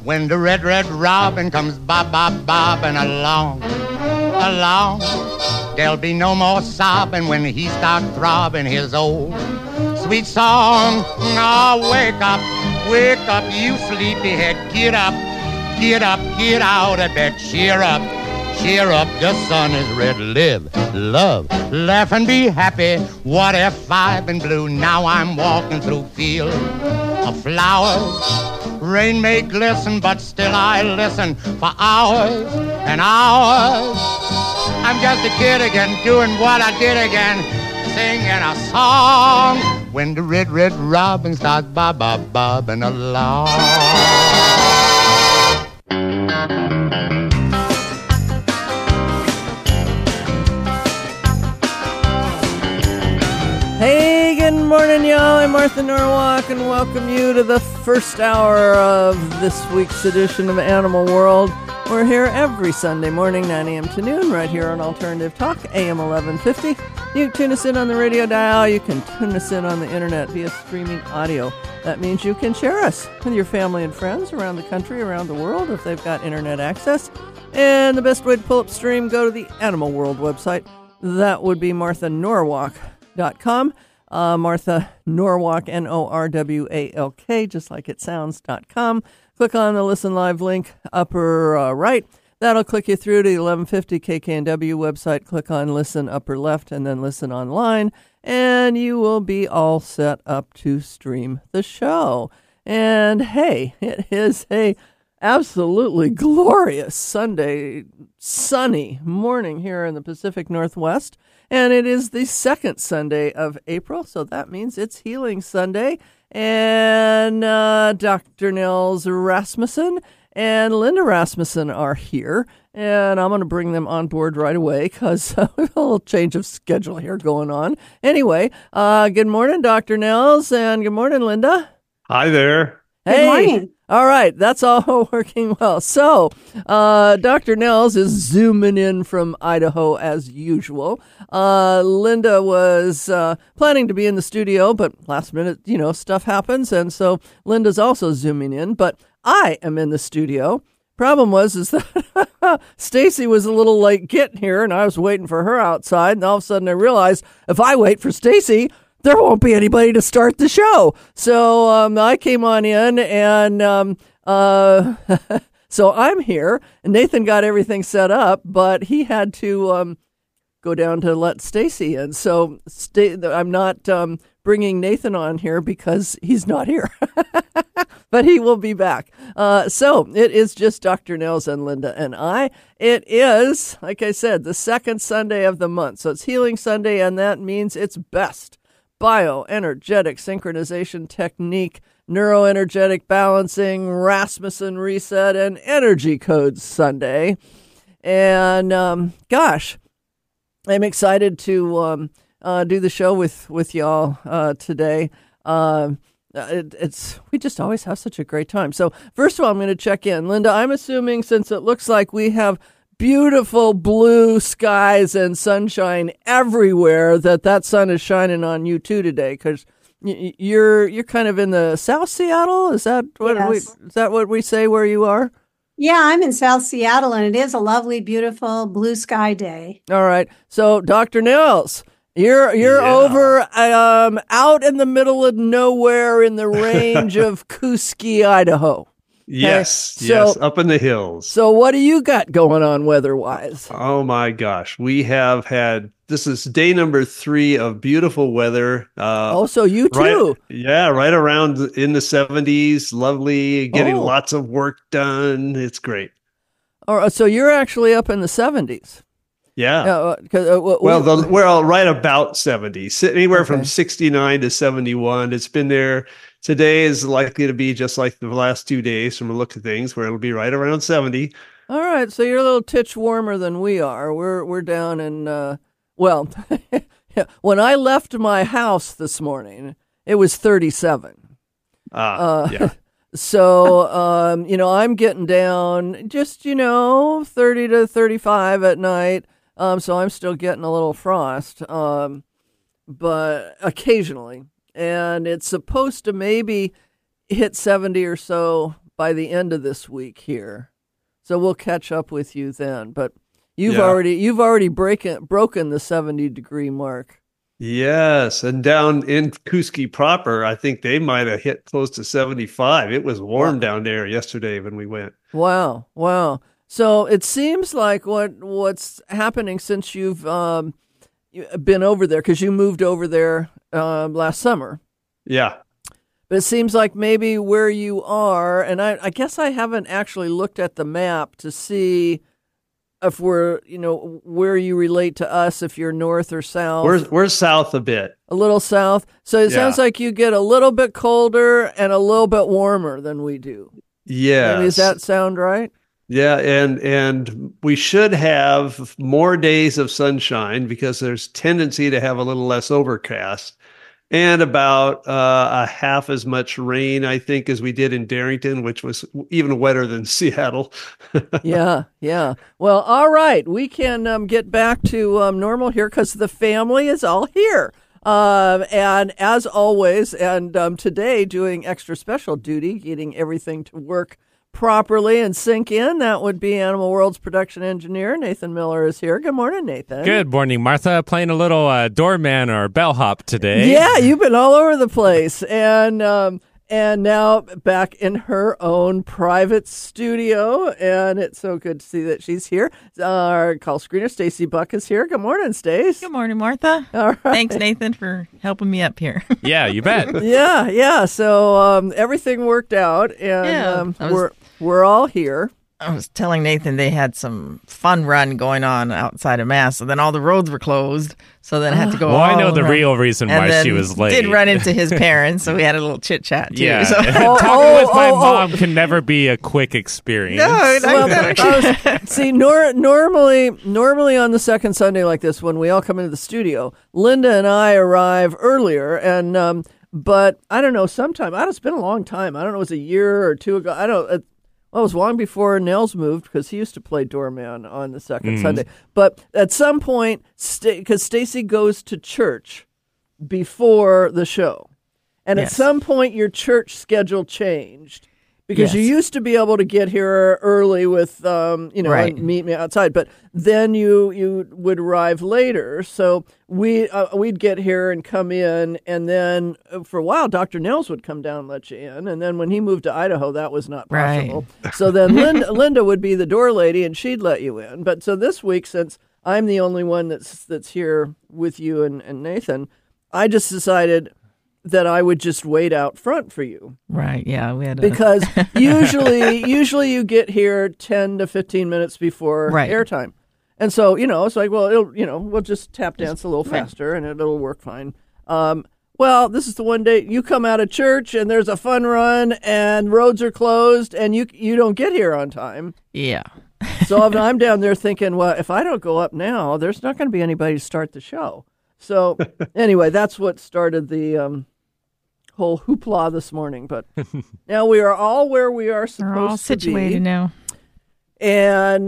When the red, red robin comes bobbing along, along, there'll be no more sobbing when he starts throbbing his old sweet song. Oh, wake up, you sleepyhead, get up, get up, get out of bed, cheer up, the sun is red, live, love, laugh and be happy. What if I've been blue? Now I'm walking through fields of flowers. Rain may glisten, but still I listen for hours and hours. I'm just a kid again, doing what I did again, singing a song. When the red, red robin starts bobbing along. Hey, good morning, y'all. I'm Martha Norwalk, and welcome you to the first hour of this week's edition of Animal World. We're here every Sunday morning, 9 a.m. to noon, right here on Alternative Talk, AM 1150. You can tune us in on the radio dial. You can tune us in on the internet via streaming audio. That means you can share us with your family and friends around the country, around the world, if they've got internet access. And the best way to pull up stream, go to the Animal World website. That would be marthanorwalk.com. Martha Norwalk, Norwalk, just like it sounds.com. Click on the Listen Live link upper right. That'll click you through to the 1150 KKNW website. Click on Listen upper left and then Listen online, and you will be all set up to stream the show. And hey, it is a absolutely glorious Sunday, sunny morning here in the Pacific Northwest. And it is the second Sunday of April, so that means it's Healing Sunday. And Dr. Nels Rasmussen and Linda Rasmussen are here. And I'm going to bring them on board right away because we have a little change of schedule here going on. Anyway, good morning, Dr. Nels, and good morning, Linda. Hi there. Hey. Good morning. All right, that's all working well. So, Dr. Nels is zooming in from Idaho as usual. Linda was planning to be in the studio, but last minute, stuff happens, and so Linda's also zooming in. But I am in the studio. Problem is that Stacy was a little late getting here, and I was waiting for her outside, and all of a sudden I realized if I wait for Stacy, there won't be anybody to start the show. So I came on in, and so I'm here. And Nathan got everything set up, but he had to go down to let Stacy in. So I'm not bringing Nathan on here because he's not here. But he will be back. So it is just Dr. Nels and Linda and I. It is, like I said, the second Sunday of the month. So it's Healing Sunday, and that means it's best bioenergetic synchronization technique, neuroenergetic balancing, Rasmussen reset, and energy codes Sunday. And gosh, I'm excited to do the show with y'all today. We just always have such a great time. So first of all, I'm going to check in. Linda, I'm assuming since it looks like we have beautiful blue skies and sunshine everywhere, that sun is shining on you too today, because you're kind of in the South Seattle. Is that what Yes. is that what we say where you are? Yeah, I'm in South Seattle, and it is a lovely, beautiful blue sky day. All right. So, Dr. Nels, you're over out in the middle of nowhere in the range of Kuski, Idaho. Yes, So- yes, up in the hills. So, what do you got going on weather-wise? Oh my gosh, we have had, this is day number 3 of beautiful weather. So you too. Right around in the 70s, lovely, getting Oh. lots of work done. It's great. So you're actually up in the 70s. Yeah. Well, We're right about 70, anywhere Okay. from 69 to 71. It's been there. Today is likely to be just like the last 2 days from the look of things, where it'll be right around 70. all right. So you're a little titch warmer than we are. We're down in when I left my house this morning, it was 37. Yeah. So, I'm getting down just, 30 to 35 at night. So I'm still getting a little frost, but occasionally. And it's supposed to maybe hit 70 or so by the end of this week here. So we'll catch up with you then. But you've Yeah. already broken the 70-degree mark. Yes, and down in Kuski proper, I think they might have hit close to 75. It was warm down there yesterday when we went. Wow. So it seems like what's happening since you've been over there, because you moved over there last summer. Yeah. But it seems like maybe where you are, and I guess I haven't actually looked at the map to see if we're, where you relate to us, if you're north or south. We're south a bit. A little south. So it sounds like you get a little bit colder and a little bit warmer than we do. Yeah. Does that sound right? Yeah, and we should have more days of sunshine because there's tendency to have a little less overcast, and about a half as much rain, I think, as we did in Darrington, which was even wetter than Seattle. Yeah. Well, all right. We can get back to normal here because the family is all here. And as always, and today doing extra special duty, getting everything to work properly and sink in, that would be Animal World's production engineer, Nathan Miller, is here. Good morning, Nathan. Good morning, Martha. Playing a little doorman or bellhop today. Yeah, you've been all over the place. And now back in her own private studio, and it's so good to see that she's here. Our call screener, Stacy Buck, is here. Good morning, Stace. Good morning, Martha. All right. Thanks, Nathan, for helping me up here. Yeah, you bet. Yeah. So everything worked out, and we're all here. I was telling Nathan they had some fun run going on outside of Mass, so then all the roads were closed, so then I had to go Well, I know all the around. real reason And why then she was late. did run into his parents, so we had a little chit-chat, too. Yeah. So. Talking with my mom can never be a quick experience. See, normally on the second Sunday like this, when we all come into the studio, Linda and I arrive earlier, and but I don't know. It's been a long time. I don't know. It was a year or two ago. I don't. Well, it was long before Nels moved because he used to play doorman on the second Sunday. But at some point, because Stacy goes to church before the show, and at some point your church schedule changed. Because you used to be able to get here early with, Right. and meet me outside, but then you would arrive later. So we'd get here and come in, and then for a while, Dr. Nels would come down and let you in. And then when he moved to Idaho, that was not possible. Right. So then Linda would be the door lady, and she'd let you in. But so this week, since I'm the only one that's here with you and Nathan, I just decided that I would just wait out front for you. Right, yeah. We had Because usually you get here 10 to 15 minutes before airtime. And so, it's like, well, we'll just tap dance a little faster and it'll work fine. Well, this is the one day you come out of church and there's a fun run and roads are closed and you don't get here on time. Yeah. So I'm down there thinking, well, if I don't go up now, there's not going to be anybody to start the show. So anyway, that's what started the whole hoopla this morning. But now we are all where we are supposed We're all situated to be. now. And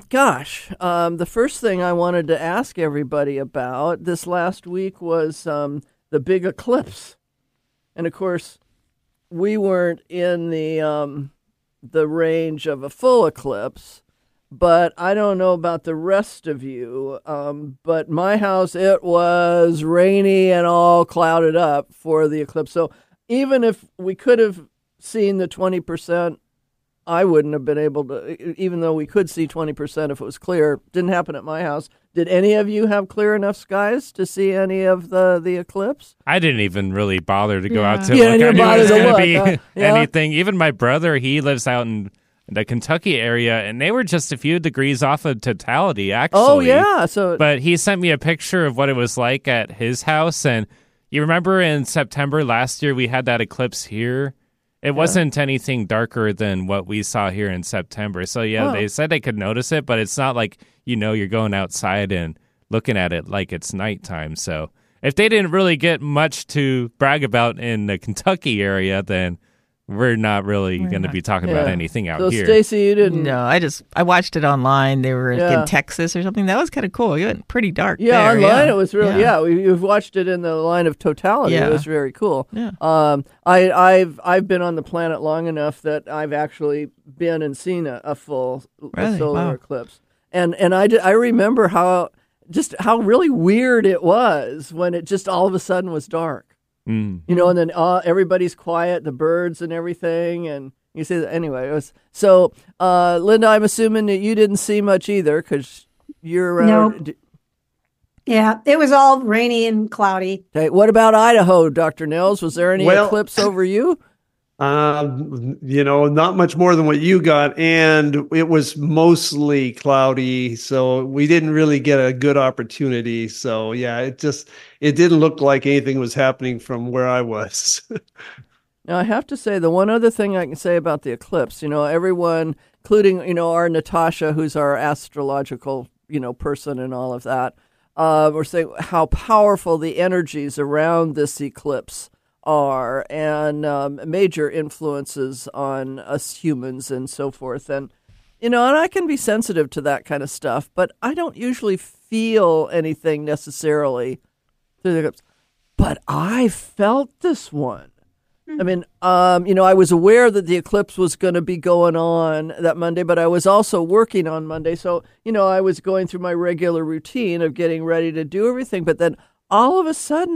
the first thing I wanted to ask everybody about this last week was the big eclipse. And of course, we weren't in the range of a full eclipse. But I don't know about the rest of you, but my house, it was rainy and all clouded up for the eclipse. So even if we could have seen the 20%, I wouldn't have been able to, even though we could see 20% if it was clear. Didn't happen at my house. Did any of you have clear enough skies to see any of the eclipse? I didn't even really bother to go out to You look. didn't I knew bother it was to going to look, be huh? Yeah. anything. Even my brother, he lives out in the Kentucky area, and they were just a few degrees off of totality, actually. Oh, yeah. But he sent me a picture of what it was like at his house, and you remember in September last year we had that eclipse here? It wasn't anything darker than what we saw here in September. So, they said they could notice it, but it's not like, you're going outside and looking at it like it's nighttime. So if they didn't really get much to brag about in the Kentucky area, then we're not really going to be talking about anything out so here. Stacy, you didn't. No, I watched it online. They were Yeah. in Texas or something. That was kind of cool. It went pretty dark. Yeah, there, online yeah. it was really. Yeah, we've watched it in the line of totality. Yeah. It was very cool. Yeah. I've been on the planet long enough that I've actually been and seen a full Really? solar Wow. eclipse, and I remember how really weird it was when it just all of a sudden was dark. Mm. You know, and then everybody's quiet, the birds and everything, and you see that anyway. It was so. Linda, I'm assuming that you didn't see much either because you're around. Nope. Yeah, it was all rainy and cloudy. Okay, what about Idaho, Dr. Nels? Was there any Well- eclipse over you? Not much more than what you got, and it was mostly cloudy, so we didn't really get a good opportunity. So yeah, it didn't look like anything was happening from where I was. Now, I have to say, the one other thing I can say about the eclipse, everyone, including, our Natasha, who's our astrological, person and all of that, we're saying how powerful the energies around this eclipse are and major influences on us humans and so forth. And, and I can be sensitive to that kind of stuff, but I don't usually feel anything necessarily through the eclipse. But I felt this one. I mean, I was aware that the eclipse was going to be going on that Monday, but I was also working on Monday. So, I was going through my regular routine of getting ready to do everything. But then all of a sudden,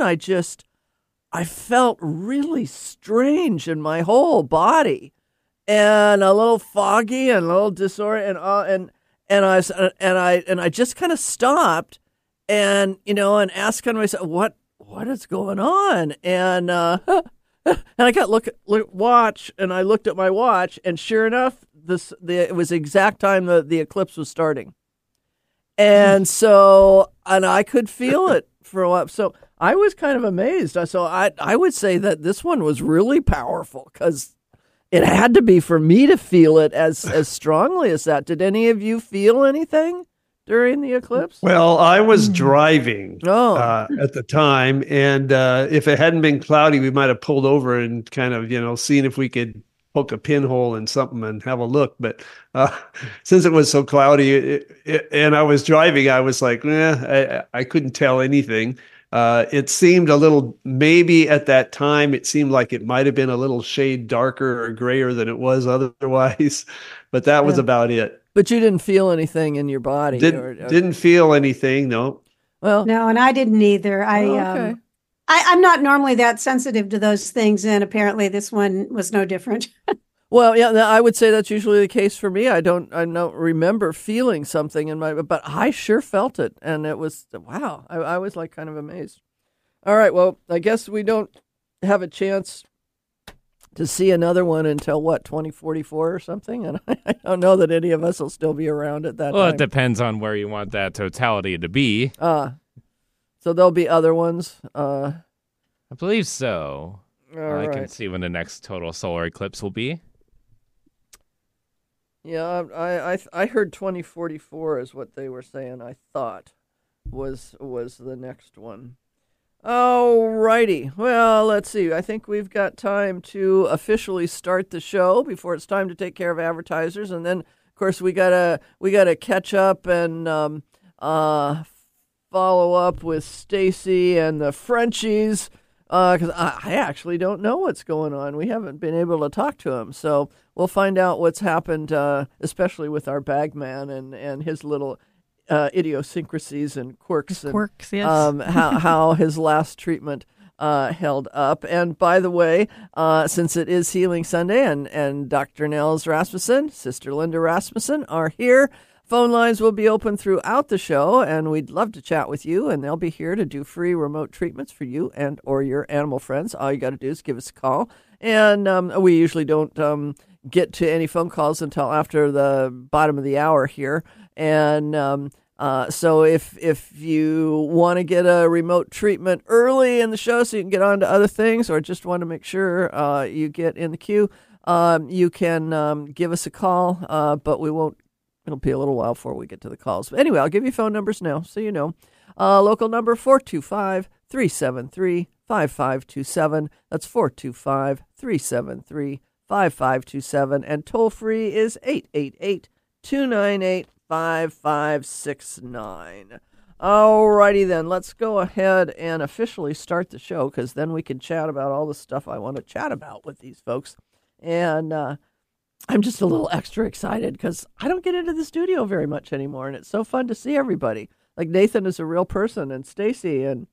I felt really strange in my whole body and a little foggy and a little disoriented. And I just kind of stopped and asked kind of myself, what is going on? And, and I got watch, and I looked at my watch, and sure enough, it was the exact time the eclipse was starting, and I could feel it for a while. So I was kind of amazed. So I would say that this one was really powerful because it had to be for me to feel it as strongly as that. Did any of you feel anything during the eclipse? Well, I was driving Oh. at the time, and if it hadn't been cloudy, we might have pulled over and kind of, seen if we could poke a pinhole in something and have a look. But since it was so cloudy and I was driving, I was like, I couldn't tell anything. It seemed a little, maybe at that time, it seemed like it might have been a little shade darker or grayer than it was otherwise, but that was about it. But you didn't feel anything in your body? Didn't feel anything, no. Well, No, and I didn't either. okay. I'm not normally that sensitive to those things, and apparently this one was no different. Well, yeah, I would say that's usually the case for me. I don't remember feeling something but I sure felt it, and it was wow. I was like kind of amazed. All right, well, I guess we don't have a chance to see another one until 2044 or something, and I don't know that any of us will still be around at that Well, time. it depends on where you want that totality to be. So there'll be other ones. I believe so. All I can right. see when the next total solar eclipse will be. Yeah, I heard 2044 is what they were saying. I thought was the next one. All righty. Well, let's see. I think we've got time to officially start the show before it's time to take care of advertisers, and then of course we gotta catch up and follow up with Stacy and the Frenchies. Because I actually don't know what's going on. We haven't been able to talk to him. So we'll find out what's happened, especially with our bagman and his little idiosyncrasies and quirks. Quirks, yes. How his last treatment held up. And by the way, since it is Healing Sunday and Dr. Nels Rasmussen, Sister Linda Rasmussen are here, phone lines will be open throughout the show, and we'd love to chat with you, and they'll be here to do free remote treatments for you and or your animal friends. All you got to do is give us a call, and we usually don't get to any phone calls until after the bottom of the hour here, and so if you want to get a remote treatment early in the show so you can get on to other things, or just want to make sure you get in the queue, you can give us a call, but we won't. It'll be a little while before we get to the calls. But anyway, I'll give you phone numbers now so you know. Local number 425-373-5527. That's 425-373-5527. 5527, and toll free is 888-298-5569. Alrighty then, let's go ahead and officially start the show, because then we can chat about all the stuff I want to chat about with these folks. And I'm just a little extra excited because I don't get into the studio very much anymore, and it's so fun to see everybody. Like Nathan is a real person, and Stacy, and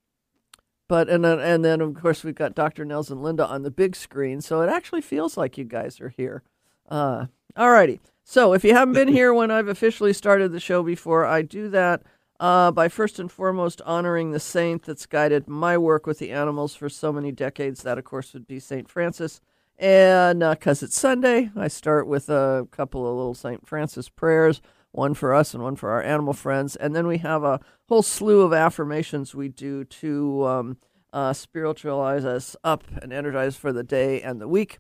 then of course we've got Dr. Nels and Linda on the big screen, so it actually feels like you guys are here. Alrighty, so if you haven't been here when I've officially started the show before, I do that by first and foremost honoring the saint that's guided my work with the animals for so many decades. That, of course, would be St. Francis. And because it's Sunday, I start with a couple of little St. Francis prayers, one for us and one for our animal friends. And then we have a whole slew of affirmations we do to spiritualize us up and energize for the day and the week.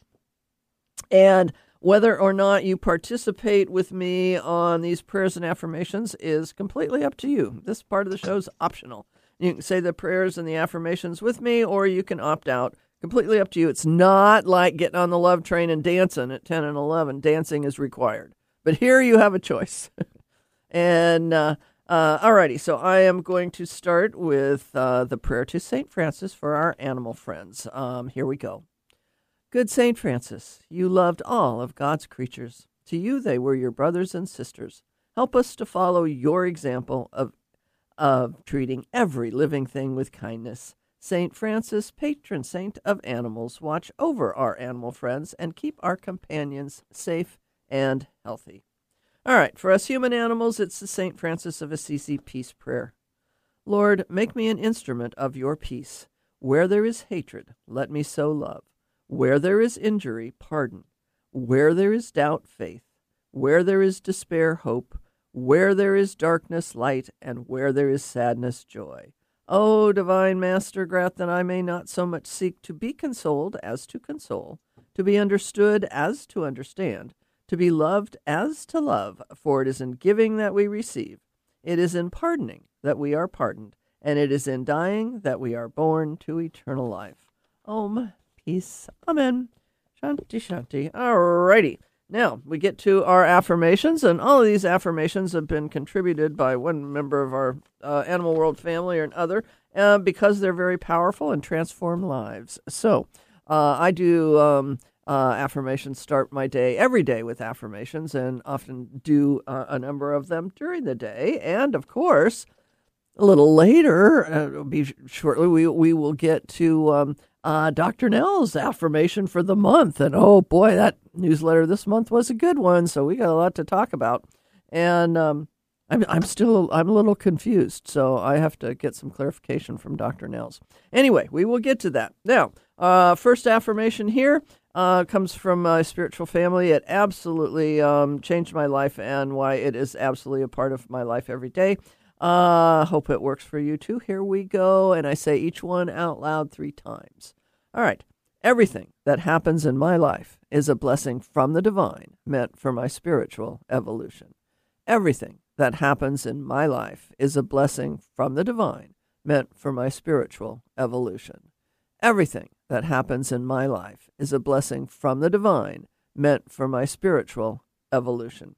And whether or not you participate with me on these prayers and affirmations is completely up to you. This part of the show is optional. You can say the prayers and the affirmations with me, or you can opt out. Completely up to you. It's not like getting on the love train and dancing at 10 and 11. Dancing is required. But here you have a choice. And alrighty, so I am going to start with the prayer to St. Francis for our animal friends. Here we go. Good St. Francis, you loved all of God's creatures. To you they were your brothers and sisters. Help us to follow your example of treating every living thing with kindness. St. Francis, patron saint of animals, watch over our animal friends and keep our companions safe and healthy. All right, for us human animals, it's the St. Francis of Assisi peace prayer. Lord, make me an instrument of your peace. Where there is hatred, let me sow love. Where there is injury, pardon. Where there is doubt, faith. Where there is despair, hope. Where there is darkness, light. And where there is sadness, joy. O divine Master, grant that I may not so much seek to be consoled as to console, to be understood as to understand, to be loved as to love, for it is in giving that we receive. It is in pardoning that we are pardoned, and it is in dying that we are born to eternal life. Om. Peace. Amen. Shanti, shanti. All righty. Now, we get to our affirmations, and all of these affirmations have been contributed by one member of our Animal World family or another because they're very powerful and transform lives. So, I do affirmations, start my day every day with affirmations, and often do a number of them during the day. And, of course, a little later, it'll be shortly, we will get to Dr. Nell's affirmation for the month. And oh boy, that newsletter this month was a good one. So we got a lot to talk about. And I'm a little confused. So I have to get some clarification from Dr. Nell's. Anyway, we will get to that. Now, first affirmation here comes from my spiritual family. It absolutely changed my life and why it is absolutely a part of my life every day. Hope it works for you too. Here we go. And I say each one out loud 3 times. All right. Everything that happens in my life is a blessing from the divine meant for my spiritual evolution. Everything that happens in my life is a blessing from the divine meant for my spiritual evolution. Everything that happens in my life is a blessing from the divine meant for my spiritual evolution.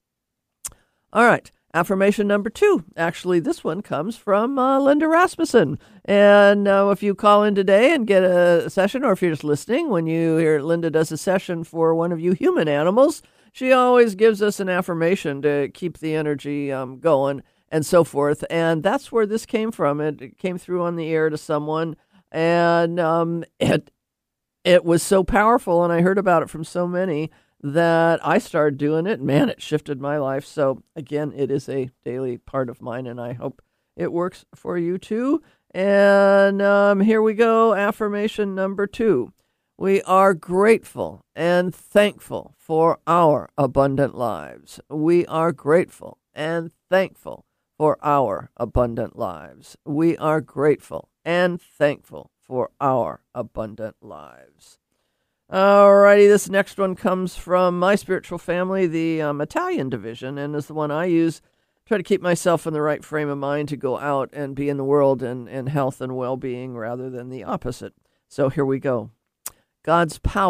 All right. Affirmation number 2. Actually, this one comes from Linda Rasmussen. And if you call in today and get a session, or if you're just listening, when you hear Linda does a session for one of you human animals, she always gives us an affirmation to keep the energy going and so forth. And that's where this came from. It came through on the air to someone, and it was so powerful, and I heard about it from so many that I started doing it. Man, it shifted my life. So again, it is a daily part of mine, and I hope it works for you too. And here we go. Affirmation number 2. We are grateful and thankful for our abundant lives. We are grateful and thankful for our abundant lives. We are grateful and thankful for our abundant lives. Alrighty, this next one comes from my spiritual family, the Italian division, and is the one I use. Try to keep myself in the right frame of mind to go out and be in the world in health and well-being rather than the opposite. So here we go. God's power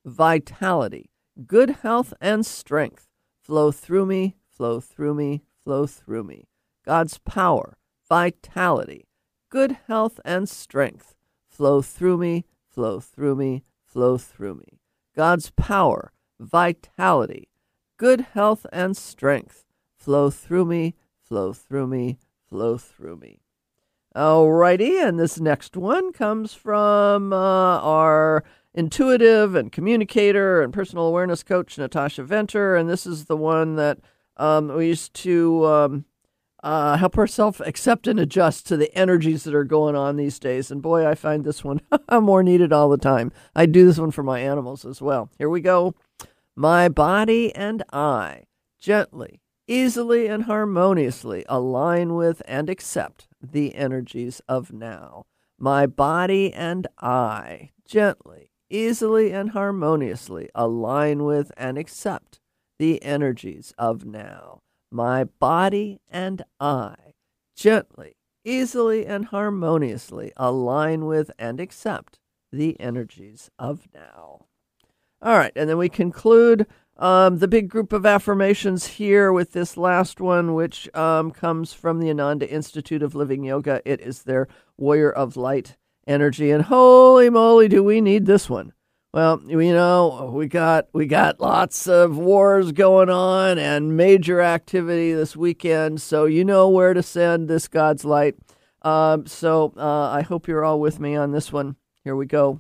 vitality, good health and strength flow through me, flow through me, flow through me. God's power, vitality, good health and strength flow through me, flow through me, flow through me. God's power, vitality, good health and strength flow through me, flow through me, flow through me. Alrighty, and this next one comes from our intuitive and communicator and personal awareness coach, Natasha Venter, and this is the one that we used to help ourselves accept and adjust to the energies that are going on these days. And boy, I find this one more needed all the time. I do this one for my animals as well. Here we go. My body and I gently, easily, and harmoniously align with and accept the energies of now. My body and I gently, easily, and harmoniously align with and accept the energies of now. My body and I gently, easily, and harmoniously align with and accept the energies of now. All right, and then we conclude the big group of affirmations here with this last one, which comes from the Ananda Institute of Living Yoga. It is their Warrior of Light energy, and holy moly, do we need this one. Well, you know, we got lots of wars going on and major activity this weekend, so you know where to send this God's light. So I hope you're all with me on this one. Here we go.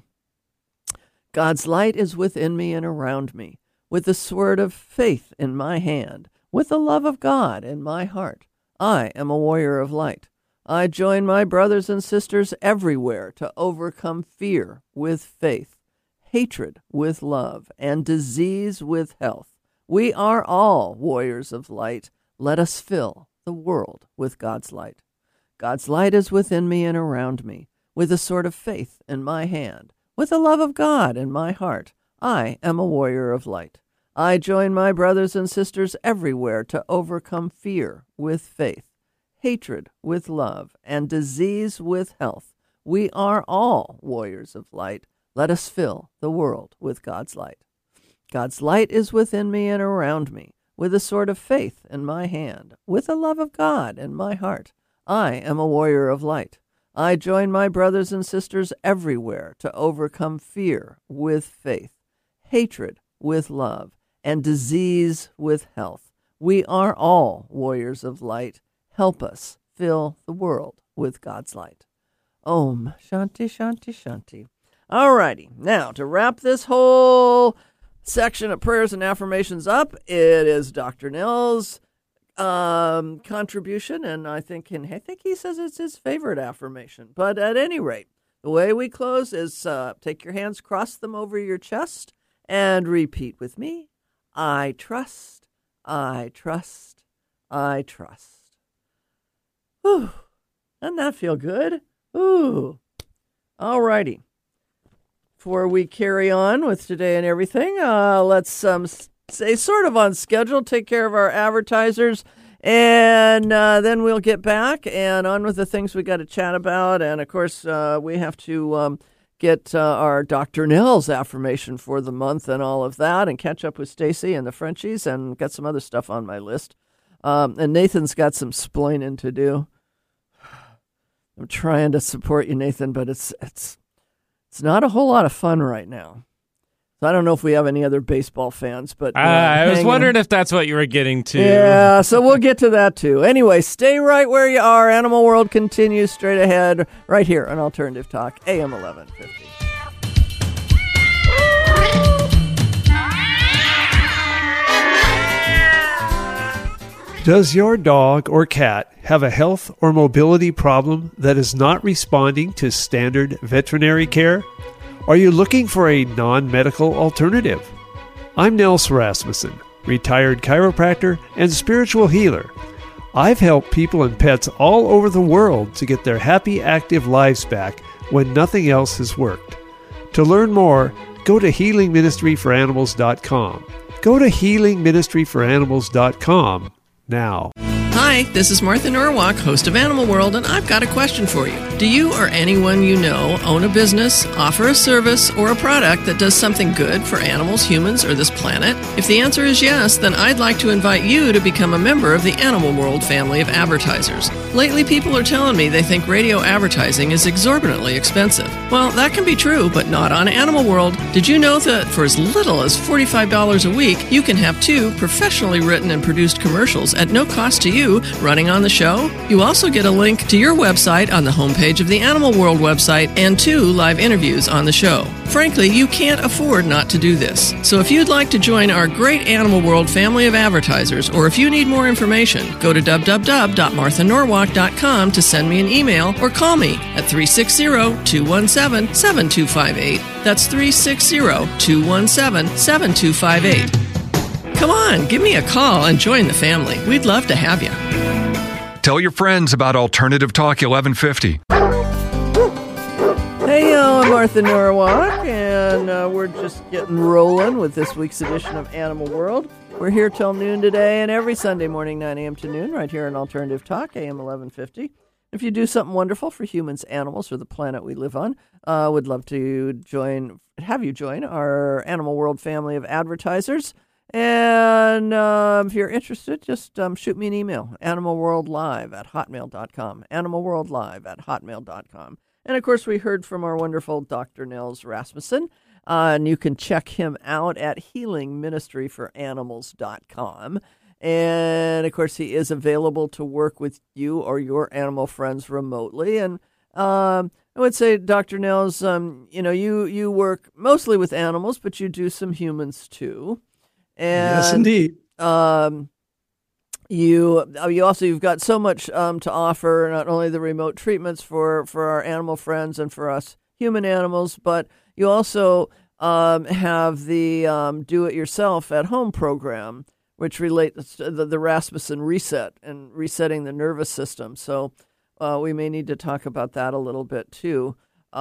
God's light is within me and around me, with the sword of faith in my hand, with the love of God in my heart. I am a warrior of light. I join my brothers and sisters everywhere to overcome fear with faith, hatred with love, and disease with health. We are all warriors of light. Let us fill the world with God's light. God's light is within me and around me, with the sword of faith in my hand, with the love of God in my heart. I am a warrior of light. I join my brothers and sisters everywhere to overcome fear with faith, hatred with love, and disease with health. We are all warriors of light. Let us fill the world with God's light. God's light is within me and around me, with the sword of faith in my hand, with the love of God in my heart. I am a warrior of light. I join my brothers and sisters everywhere to overcome fear with faith, hatred with love, and disease with health. We are all warriors of light. Help us fill the world with God's light. Om Shanti Shanti Shanti. All righty. Now, to wrap this whole section of prayers and affirmations up, it is Dr. Nell's contribution, and I think he says it's his favorite affirmation. But at any rate, the way we close is take your hands, cross them over your chest, and repeat with me. I trust, I trust, I trust. Whew. Doesn't that feel good? Ooh. All righty. Before we carry on with today and everything, let's stay sort of on schedule, take care of our advertisers, and then we'll get back and on with the things we got to chat about. And, of course, we have to get our Dr. Nell's affirmation for the month and all of that, and catch up with Stacy and the Frenchies, and got some other stuff on my list. And Nathan's got some splaining to do. I'm trying to support you, Nathan, but it's not a whole lot of fun right now. So I don't know if we have any other baseball fans, but I was wondering if that's what you were getting to. Yeah, so we'll get to that too. Anyway, stay right where you are. Animal World continues straight ahead right here on Alternative Talk, AM 1150. Does your dog or cat have a health or mobility problem that is not responding to standard veterinary care? Are you looking for a non-medical alternative? I'm Nels Rasmussen, retired chiropractor and spiritual healer. I've helped people and pets all over the world to get their happy, active lives back when nothing else has worked. To learn more, go to healingministryforanimals.com. Go to healingministryforanimals.com now. Hi, this is Martha Norwalk, host of Animal World, and I've got a question for you. Do you or anyone you know own a business, offer a service, or a product that does something good for animals, humans, or this planet? If the answer is yes, then I'd like to invite you to become a member of the Animal World family of advertisers. Lately, people are telling me they think radio advertising is exorbitantly expensive. Well, that can be true, but not on Animal World. Did you know that for as little as $45 a week, you can have 2 professionally written and produced commercials at no cost to you running on the show? You also get a link to your website on the homepage of the Animal World website and 2 live interviews on the show. Frankly, you can't afford not to do this. So if you'd like to join our great Animal World family of advertisers, or if you need more information, go to www.marthanorwalk.com to send me an email or call me at 360-217-7258. That's 360-217-7258. Come on, give me a call and join the family. We'd love to have you. Tell your friends about Alternative Talk 1150. Hey, I'm Martha Norwalk, and we're just getting rolling with this week's edition of Animal World. We're here till noon today, and every Sunday morning, 9 a.m. to noon, right here on Alternative Talk, AM 1150. If you do something wonderful for humans, animals, or the planet we live on, would love to have you join our Animal World family of advertisers. And if you're interested, just shoot me an email, animalworldlive@hotmail.com, animalworldlive@hotmail.com. And, of course, we heard from our wonderful Dr. Nels Rasmussen, and you can check him out at healingministryforanimals.com. And, of course, he is available to work with you or your animal friends remotely. And I would say, Dr. Nels, you work mostly with animals, but you do some humans, too. And, yes, indeed. You've got so much to offer, not only the remote treatments for our animal friends and for us human animals, but you also have the do-it-yourself at home program, which relates to the Rasmussen Reset and resetting the nervous system. So we may need to talk about that a little bit too.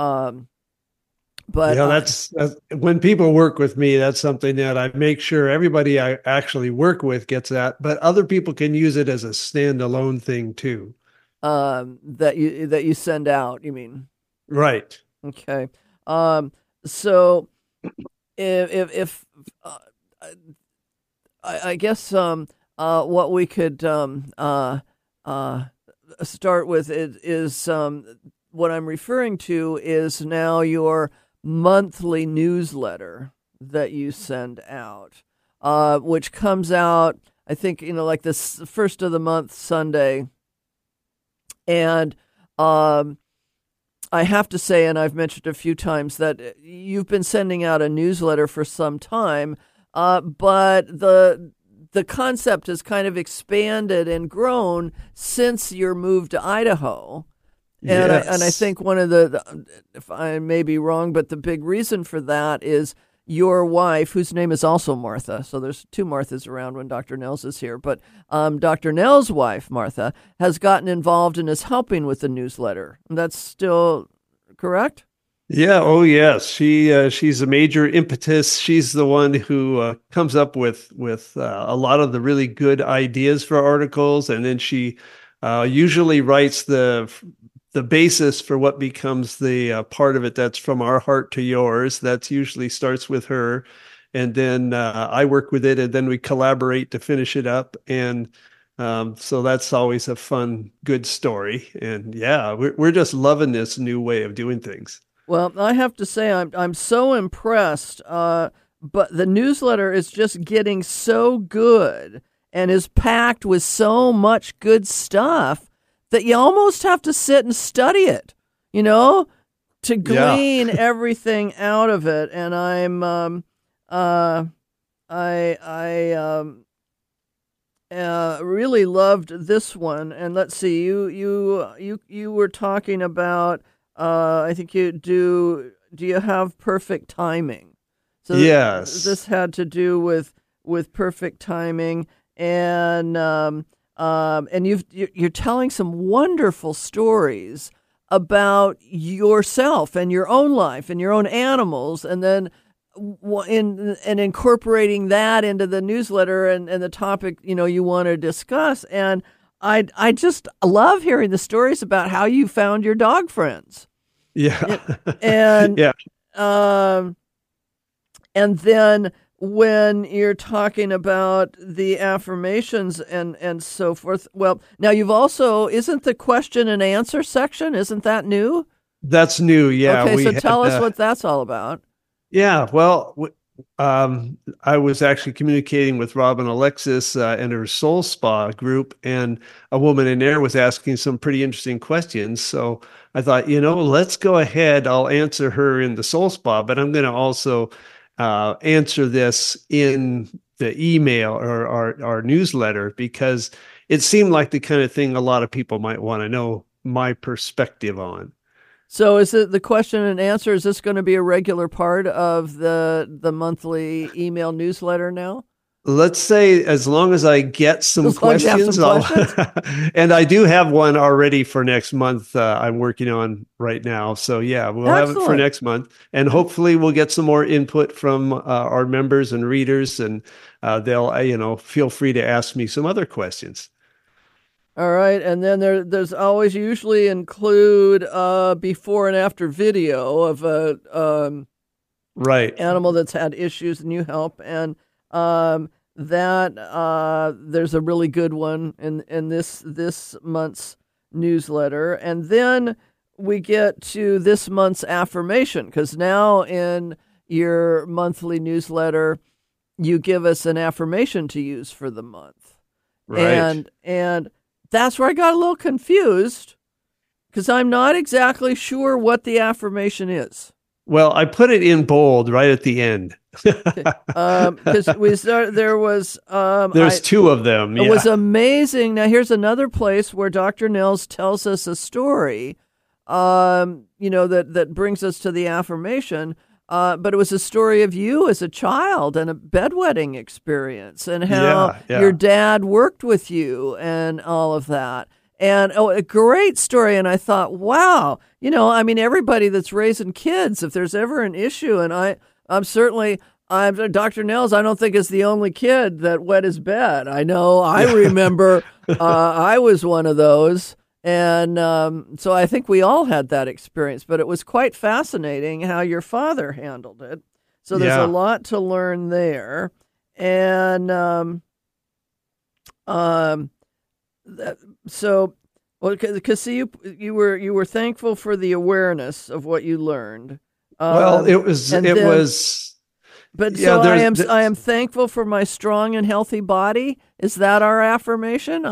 But that's when people work with me, that's something that I make sure everybody I actually work with gets that, but other people can use it as a standalone thing too. That you send out, you mean? Right. Okay. So if I guess what we could start with is what I'm referring to is now your monthly newsletter that you send out, which comes out, I think, like this first of the month Sunday. And I have to say, and I've mentioned a few times, that you've been sending out a newsletter for some time, but the concept has kind of expanded and grown since your move to Idaho. And, yes. I think one of the, if I may be wrong, but the big reason for that is your wife, whose name is also Martha, so there's 2 Marthas around when Dr. Nels is here, but Dr. Nels' wife, Martha, has gotten involved and is helping with the newsletter. That's still correct? Yeah. Oh, yes. She's a major impetus. She's the one who comes up with a lot of the really good ideas for articles, and then she usually writes the basis for what becomes the part of it that's from our heart to yours. That's usually starts with her. And then I work with it, and then we collaborate to finish it up. And so that's always a fun, good story. And yeah, we're just loving this new way of doing things. Well, I have to say I'm so impressed, but the newsletter is just getting so good and is packed with so much good stuff that you almost have to sit and study it, to glean everything out of it. And I'm, really loved this one. And let's see, you were talking about, I think do you have perfect timing? So yes, this had to do with perfect timing, and you're telling some wonderful stories about yourself and your own life and your own animals, and then incorporating that into the newsletter and the topic you want to discuss. And I just love hearing the stories about how you found your dog friends. Yeah. And yeah. And then when you're talking about the affirmations and so forth, well, now you've also, isn't the question and answer section, isn't that new? That's new. Yeah. Okay, so tell us what that's all about. Yeah. Well, I was actually communicating with Robin Alexis and her Soul Spa group, and a woman in there was asking some pretty interesting questions. So I thought, let's go ahead. I'll answer her in the Soul Spa, but I'm going to also answer this in the email or our newsletter, because it seemed like the kind of thing a lot of people might want to know my perspective on. So is it the question and answer? Is this going to be a regular part of the monthly email newsletter now? Let's say as long as I get some questions, and I do have one already for next month. I'm working on right now. So yeah, we'll have it for next month, and hopefully we'll get some more input from our members and readers, and they'll, feel free to ask me some other questions. All right, and then there's always usually include before and after video of a right animal that's had issues and you help, and that there's a really good one in this month's newsletter. And then we get to this month's affirmation, because now in your monthly newsletter you give us an affirmation to use for the month. Right. And that's where I got a little confused, because I'm not exactly sure what the affirmation is. Well, I put it in bold right at the end. Because there was there's two of them. It was amazing. Now here's another place where Dr. Nels tells us a story, that brings us to the affirmation. But it was a story of you as a child and a bedwetting experience, and how your dad worked with you and all of that. And a great story. And I thought, wow, everybody that's raising kids, if there's ever an issue, and I'm Dr. Nels, I don't think is the only kid that wet his bed. I know, I remember I was one of those. And so I think we all had that experience, but it was quite fascinating how your father handled it. So there's a lot to learn there. And because you were thankful for the awareness of what you learned. Well, it was. But yeah, so I am thankful for my strong and healthy body. Is that our affirmation?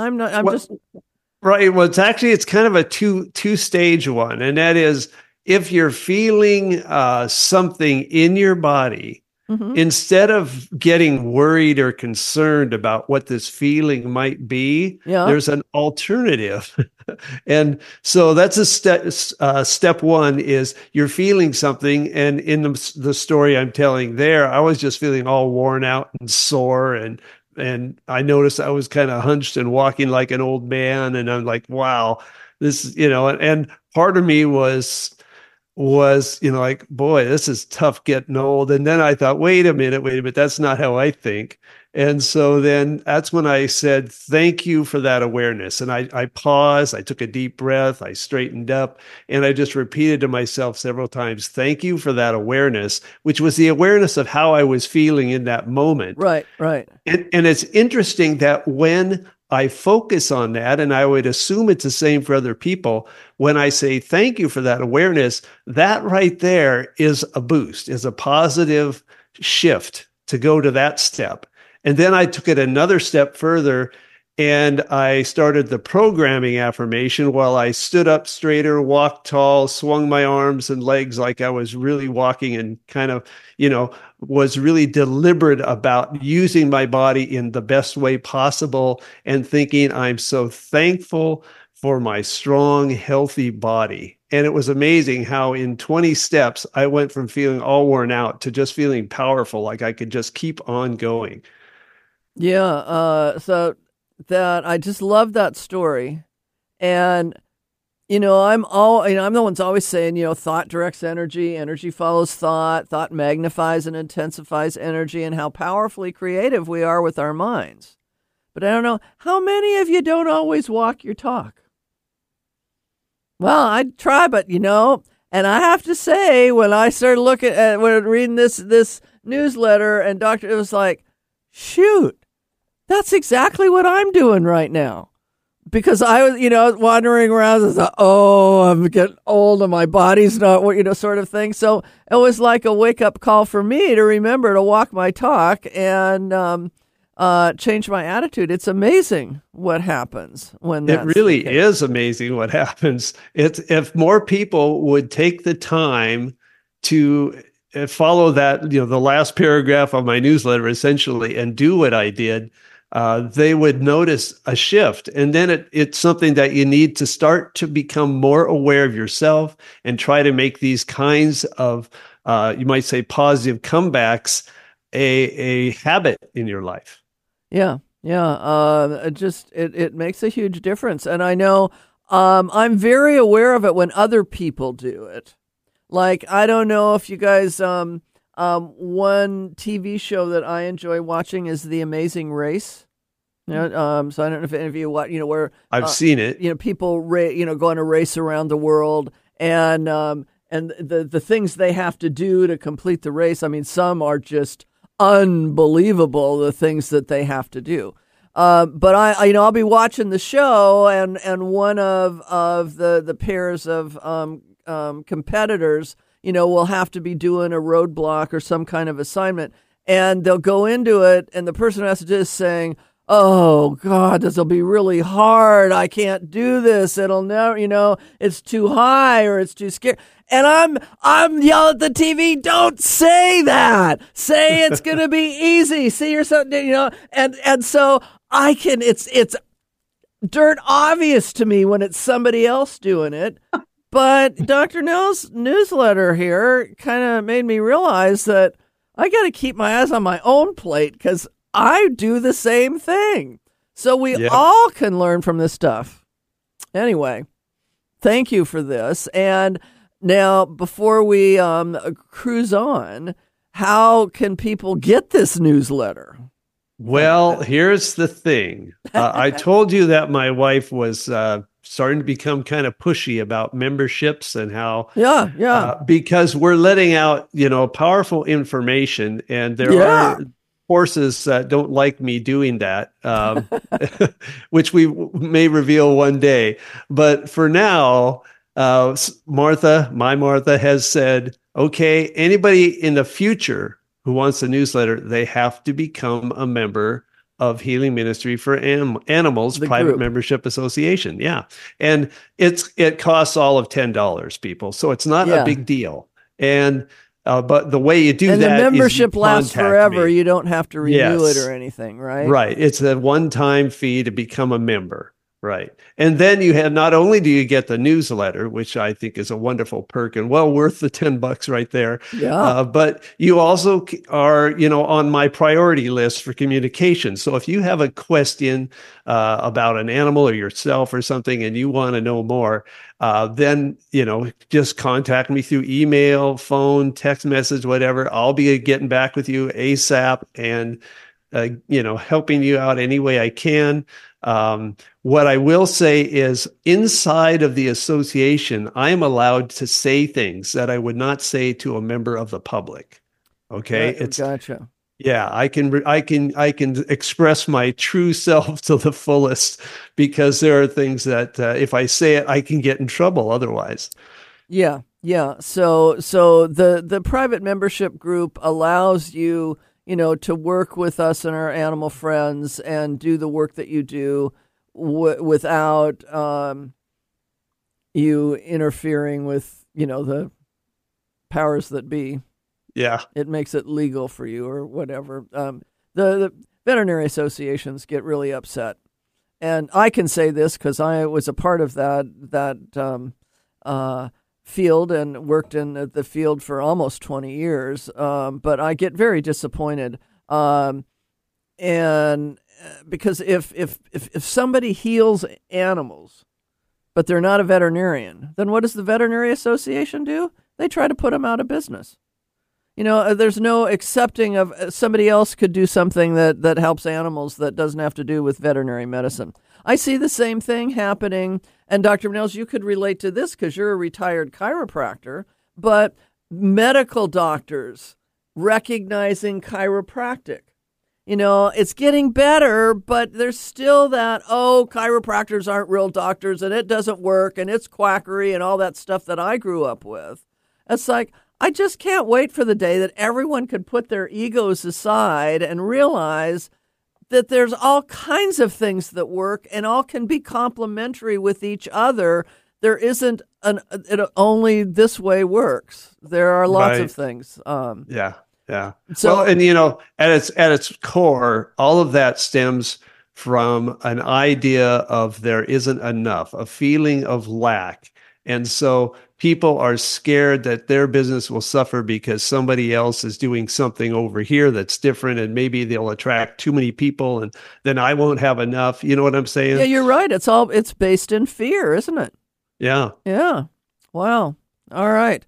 Right. Well, it's kind of a two-stage one. And that is, if you're feeling something in your body, instead of getting worried or concerned about what this feeling might be, there's an alternative. And so that's step one is you're feeling something. And in the story I'm telling there, I was just feeling all worn out and sore, and I noticed I was kind of hunched and walking like an old man. And I'm like, wow, this, and part of me was, like, boy, this is tough getting old. And then I thought, wait a minute, that's not how I think. And so then that's when I said, thank you for that awareness. And I paused, I took a deep breath, I straightened up, and I just repeated to myself several times, thank you for that awareness, which was the awareness of how I was feeling in that moment. Right. And it's interesting that when I focus on that, and I would assume it's the same for other people, when I say thank you for that awareness, that right there is a boost, is a positive shift to go to that step. And then I took it another step further, and I started the programming affirmation while I stood up straighter, walked tall, swung my arms and legs like I was really walking, and kind of, was really deliberate about using my body in the best way possible, and thinking, I'm so thankful for my strong, healthy body. And it was amazing how in 20 steps, I went from feeling all worn out to just feeling powerful, like I could just keep on going. Yeah. So that I just love that story. And, I'm the one's always saying, thought directs energy, energy follows thought magnifies and intensifies energy, and how powerfully creative we are with our minds. But I don't know, how many of you don't always walk your talk? Well, I try, but and I have to say, when I started reading this newsletter, and it was like, shoot, that's exactly what I'm doing right now. Because I was, wandering around, I was like, I'm getting old and my body's not, sort of thing. So it was like a wake up call for me to remember to walk my talk and change my attitude. It's amazing what happens when it really is amazing what happens. If more people would take the time to follow that, the last paragraph of my newsletter essentially, and do what I did, they would notice a shift. And then it's something that you need to start to become more aware of yourself and try to make these kinds of, you might say, positive comebacks a habit in your life. Yeah. It makes a huge difference. And I know I'm very aware of it when other people do it. Like, I don't know if you guys, one TV show that I enjoy watching is The Amazing Race. So I don't know if any of you watch, where I've seen it. People, go on a race around the world, and the things they have to do to complete the race. I mean, some are just unbelievable, the things that they have to do. But I'll be watching the show, and one of the pairs of competitors, will have to be doing a roadblock or some kind of assignment, and they'll go into it, and the person has to do is saying, "Oh God, this will be really hard. I can't do this. It'll never, it's too high or it's too scary." And I'm yelling at the TV, "Don't say that. Say it's going to be easy. See yourself, and so I can, it's dirt obvious to me when it's somebody else doing it. But Dr. Nell's newsletter here kind of made me realize that I got to keep my eyes on my own plate, because I do the same thing. So we all can learn from this stuff. Anyway, thank you for this. And now, before we cruise on, how can people get this newsletter? Well, here's the thing. I told you that my wife was starting to become kind of pushy about memberships and how, because we're letting out, powerful information, and there are forces that don't like me doing that, which we may reveal one day. But for now, my Martha has said, okay, anybody in the future who wants a newsletter, they have to become a member of Healing Ministry for Animals Private Membership Association. Yeah. And it costs all of $10, people. So it's not a big deal. And but the way you do that is the membership lasts forever. Me. You don't have to renew it or anything, right? Right. It's a one-time fee to become a member. Right. And then you have, not only do you get the newsletter, which I think is a wonderful perk and well worth the $10 right there. Yeah. But you also are, on my priority list for communication. So if you have a question about an animal or yourself or something, and you want to know more, then, just contact me through email, phone, text message, whatever. I'll be getting back with you ASAP and, helping you out any way I can. What I will say is, inside of the association, I am allowed to say things that I would not say to a member of the public. Okay. Gotcha. Yeah. I can express my true self to the fullest, because there are things that, if I say it, I can get in trouble otherwise. Yeah. Yeah. So the private membership group allows you, to work with us and our animal friends and do the work that you do without you interfering with, the powers that be. Yeah. It makes it legal for you or whatever. The veterinary associations get really upset. And I can say this because I was a part of that field and worked in the field for almost 20 years. But I get very disappointed. And because if somebody heals animals, but they're not a veterinarian, then what does the veterinary association do? They try to put them out of business. There's no accepting of somebody else could do something that helps animals that doesn't have to do with veterinary medicine. I see the same thing happening. And Dr. Nels, you could relate to this because you're a retired chiropractor, but medical doctors recognizing chiropractic. It's getting better, but there's still that, chiropractors aren't real doctors and it doesn't work and it's quackery and all that stuff that I grew up with. It's like, I just can't wait for the day that everyone can put their egos aside and realize that there's all kinds of things that work and all can be complementary with each other. There isn't only this way works. There are lots of things. Yeah. So, at its core, all of that stems from an idea of there isn't enough, a feeling of lack. And so people are scared that their business will suffer because somebody else is doing something over here that's different, and maybe they'll attract too many people and then I won't have enough. You know what I'm saying? Yeah, you're right. It's based in fear, isn't it? Yeah. Yeah. Wow. All right.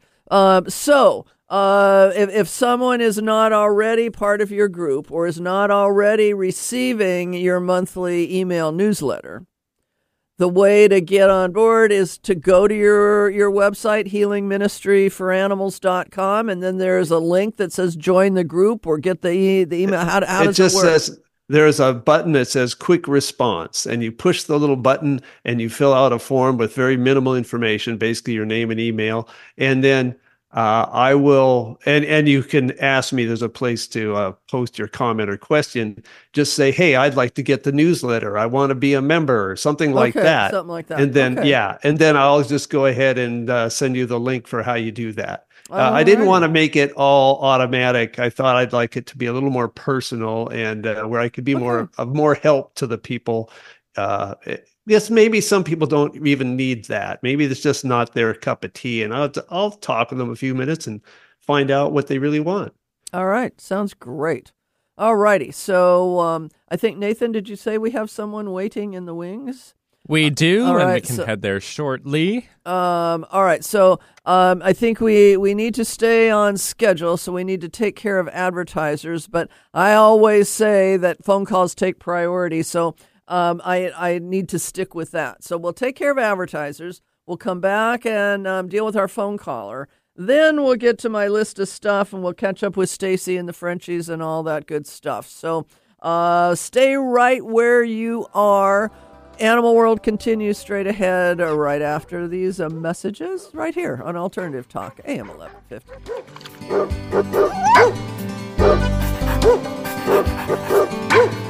If someone is not already part of your group or is not already receiving your monthly email newsletter, the way to get on board is to go to your website, healingministryforanimals.com, and then there's a link that says join the group or get the email. How does it work? Says there's a button that says quick response, and you push the little button and you fill out a form with very minimal information, basically your name and email, and then I will, and you can ask me, there's a place to post your comment or question. Just say, hey, I'd like to get the newsletter. I want to be a member or something like that. Something like that. And then, and then I'll just go ahead and send you the link for how you do that. I didn't want to make it all automatic. I thought I'd like it to be a little more personal and where I could be more help to the people. Yes, maybe some people don't even need that. Maybe it's just not their cup of tea. And I'll talk with them a few minutes and find out what they really want. All right. Sounds great. All righty. So I think, Nathan, did you say we have someone waiting in the wings? We do, and we can head there shortly. All right. So I think we need to stay on schedule, so we need to take care of advertisers. But I always say that phone calls take priority. So I need to stick with that. So we'll take care of advertisers. We'll come back and deal with our phone caller. Then we'll get to my list of stuff, and we'll catch up with Stacy and the Frenchies and all that good stuff. So stay right where you are. Animal World continues straight ahead right after these messages right here on Alternative Talk, AM 1150.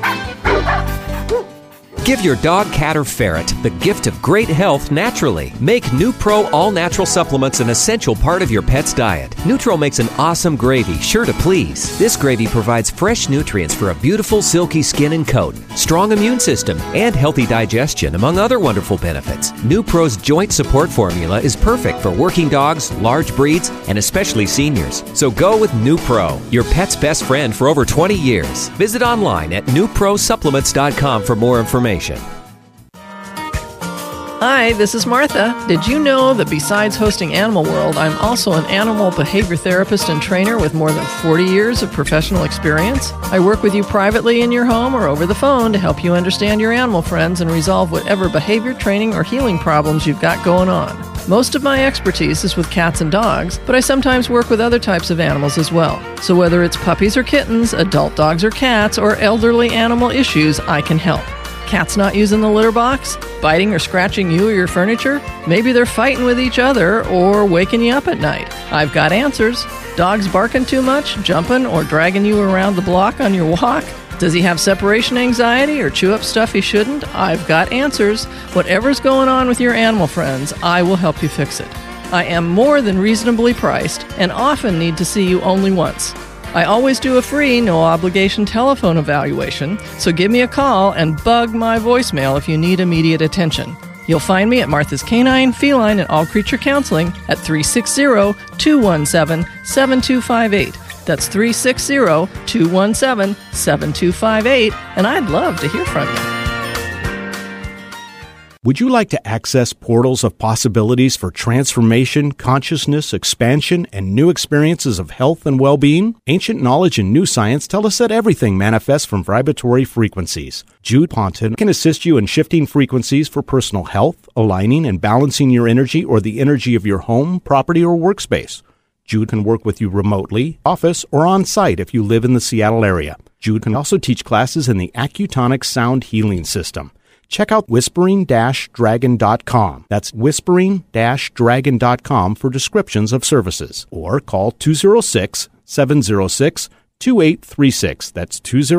Give your dog, cat, or ferret the gift of great health naturally. Make NuPro all-natural supplements an essential part of your pet's diet. NuTro makes an awesome gravy sure to please. This gravy provides fresh nutrients for a beautiful, silky skin and coat, strong immune system, and healthy digestion, among other wonderful benefits. NuPro's joint support formula is perfect for working dogs, large breeds, and especially seniors. So go with NuPro, your pet's best friend for over 20 years. Visit online at NuProSupplements.com for more information. Hi, this is Martha. Did you know that besides hosting Animal World, I'm also an animal behavior therapist and trainer with more than 40 years of professional experience? I work with you privately in your home or over the phone to help you understand your animal friends and resolve whatever behavior, training, or healing problems you've got going on. Most of my expertise is with cats and dogs, but I sometimes work with other types of animals as well. So whether it's puppies or kittens, adult dogs or cats, or elderly animal issues, I can help. Cats not using the litter box? Biting or scratching you or your furniture? Maybe they're fighting with each other or waking you up at night. I've got answers. Dogs barking too much, jumping, or dragging you around the block on your walk? Does he have separation anxiety or chew up stuff he shouldn't? I've got answers. Whatever's going on with your animal friends, I will help you fix it. I am more than reasonably priced and often need to see you only once. I always do a free, no-obligation telephone evaluation, so give me a call and bug my voicemail if you need immediate attention. You'll find me at Martha's Canine, Feline, and All Creature Counseling at 360-217-7258. That's 360-217-7258, and I'd love to hear from you. Would you like to access portals of possibilities for transformation, consciousness, expansion, and new experiences of health and well-being? Ancient knowledge and new science tell us that everything manifests from vibratory frequencies. Jude Ponton can assist you in shifting frequencies for personal health, aligning and balancing your energy or the energy of your home, property, or workspace. Jude can work with you remotely, office, or on-site if you live in the Seattle area. Jude can also teach classes in the Accutonic Sound Healing System. Check out whispering-dragon.com. That's whispering-dragon.com for descriptions of services. Or call 206-706-2836. That's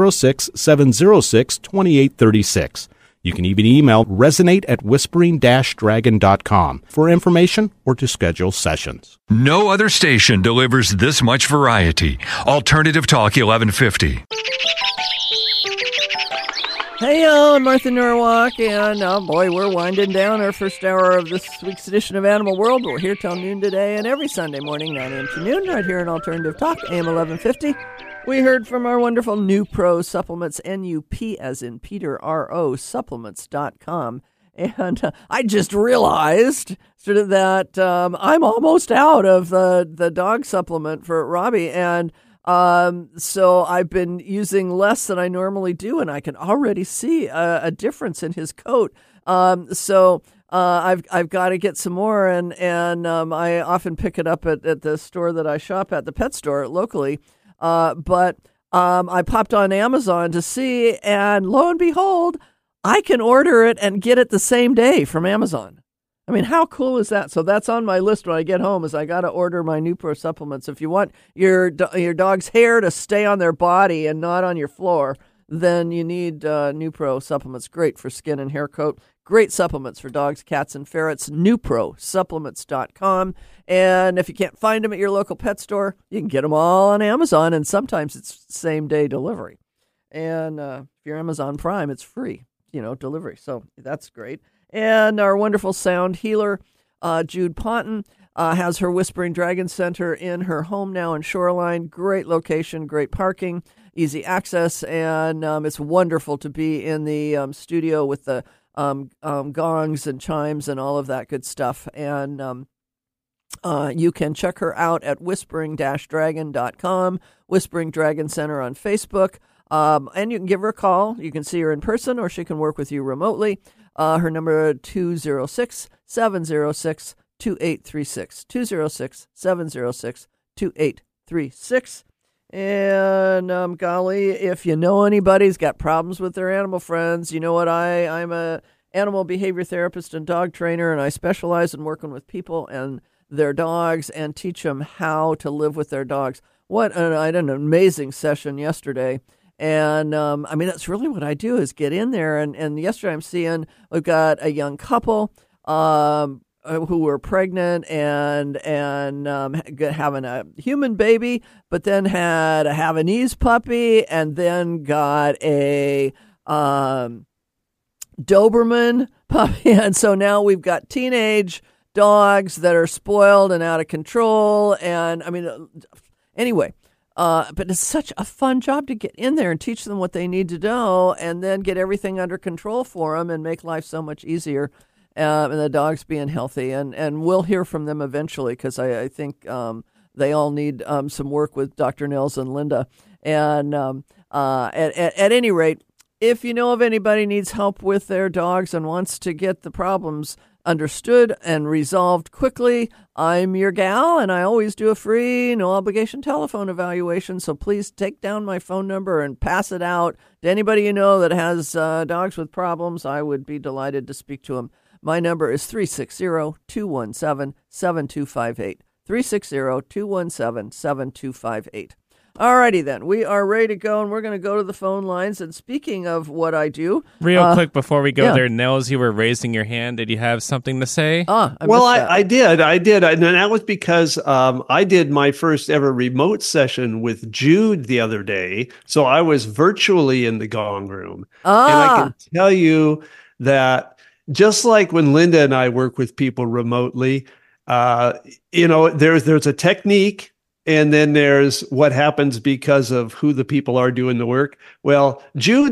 206-706-2836. You can even email resonate@whispering-dragon.com for information or to schedule sessions. No other station delivers this much variety. Alternative Talk 1150. Hey, y'all, I'm Martha Norwalk, and we're winding down our first hour of this week's edition of Animal World. We're here till noon today and every Sunday morning, 9 a.m. to noon, right here on Alternative Talk, AM 1150. We heard from our wonderful NuPro Supplements, NUP as in Peter, RO, supplements.com. And I just realized sort of that I'm almost out of the dog supplement for Robbie, and so I've been using less than I normally do, and I can already see a difference in his coat. So I've got to get some more, and I often pick it up at the store that I shop at, the pet store locally. But I popped on Amazon to see, and lo and behold, I can order it and get it the same day from Amazon. I mean, how cool is that? So that's on my list when I get home, is I got to order my NuPro supplements. If you want your dog's hair to stay on their body and not on your floor, then you need NuPro supplements. Great for skin and hair coat. Great supplements for dogs, cats, and ferrets. NuProSupplements.com. And if you can't find them at your local pet store, you can get them all on Amazon, and sometimes it's same-day delivery. And if you're Amazon Prime, it's free, delivery. So that's great. And our wonderful sound healer, Jude Ponton, has her Whispering Dragon Center in her home now in Shoreline. Great location, great parking, easy access, and it's wonderful to be in the studio with the gongs and chimes and all of that good stuff. And you can check her out at whispering-dragon.com, Whispering Dragon Center on Facebook, and you can give her a call. You can see her in person, or she can work with you remotely. Her number 206-706-2836, 206-706-2836. And golly, if you know anybody who's got problems with their animal friends, you know what? I'm a animal behavior therapist and dog trainer, and I specialize in working with people and their dogs and teach them how to live with their dogs. I had an amazing session yesterday. And, that's really what I do, is get in there. And yesterday we've got a young couple who were pregnant and having a human baby, but then had a Havanese puppy, and then got a Doberman puppy. And so now we've got teenage dogs that are spoiled and out of control. And anyway. But it's such a fun job to get in there and teach them what they need to know, and then get everything under control for them and make life so much easier. And the dogs being healthy, and we'll hear from them eventually, because I think they all need some work with Dr. Nels and Linda. And at any rate, if you know of anybody needs help with their dogs and wants to get the problems understood and resolved quickly, I'm your gal, and I always do a free, no obligation telephone evaluation. So please take down my phone number and pass it out to anybody you know that has dogs with problems. I would be delighted to speak to them. My number is 360-217-7258. 360-217-7258. Alrighty then, we are ready to go, and we're going to go to the phone lines. And speaking of what I do, real quick before we go there, Nels, you were raising your hand. Did you have something to say? I did, and that was because I did my first ever remote session with Jude the other day, so I was virtually in the gong room, and I can tell you that just like when Linda and I work with people remotely, there's a technique. And then there's what happens because of who the people are doing the work. Well, Jude's,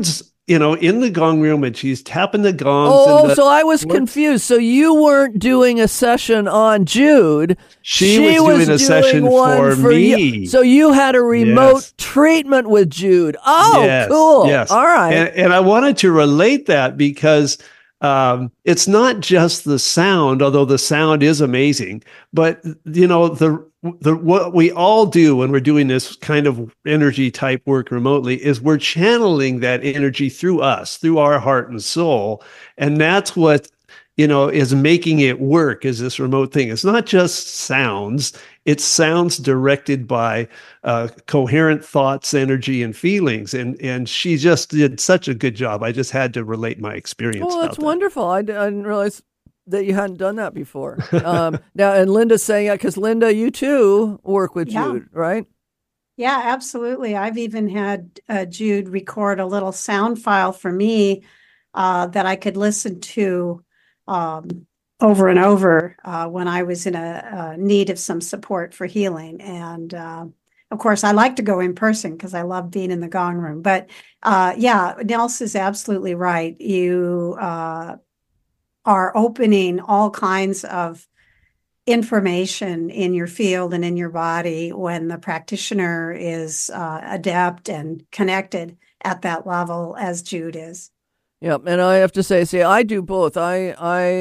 in the gong room, and she's tapping the gongs. Oh, so I was confused. So you weren't doing a session on Jude. She was doing a session for me. You. So you had a remote treatment with Jude. Oh, yes, cool. Yes. All right. And I wanted to relate that because it's not just the sound, although the sound is amazing, but what we all do when we're doing this kind of energy type work remotely is we're channeling that energy through us, through our heart and soul. And that's what, is making it work, is this remote thing. It's not just sounds. It's sounds directed by coherent thoughts, energy, and feelings. And she just did such a good job. I just had to relate my experience. Well, that's wonderful. I didn't realize that you hadn't done that before. Now, and Linda's saying that because Linda, you too work with Jude, right? Yeah, absolutely. I've even had Jude record a little sound file for me that I could listen to over and over when I was in a need of some support for healing. And of course, I like to go in person because I love being in the gong room. But Nels is absolutely right. You are opening all kinds of information in your field and in your body when the practitioner is adept and connected at that level as Jude is. Yep, and I have to say, I do both. I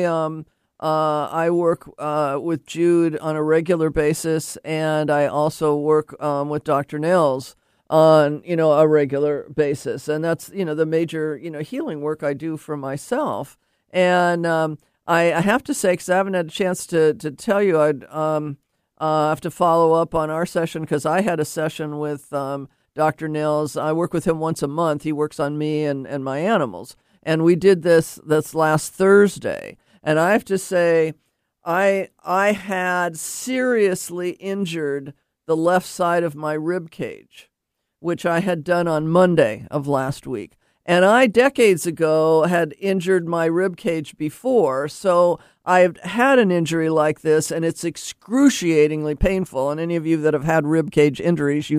work with Jude on a regular basis, and I also work with Dr. Nels on a regular basis, and that's the major healing work I do for myself. And I have to say, because I haven't had a chance to tell you, I'd have to follow up on our session because I had a session with Dr. Nels. I work with him once a month. He works on me and my animals. And we did this last Thursday. And I have to say, I had seriously injured the left side of my rib cage, which I had done on Monday of last week. And I, decades ago, had injured my rib cage before. So I've had an injury like this, and it's excruciatingly painful. And any of you that have had rib cage injuries,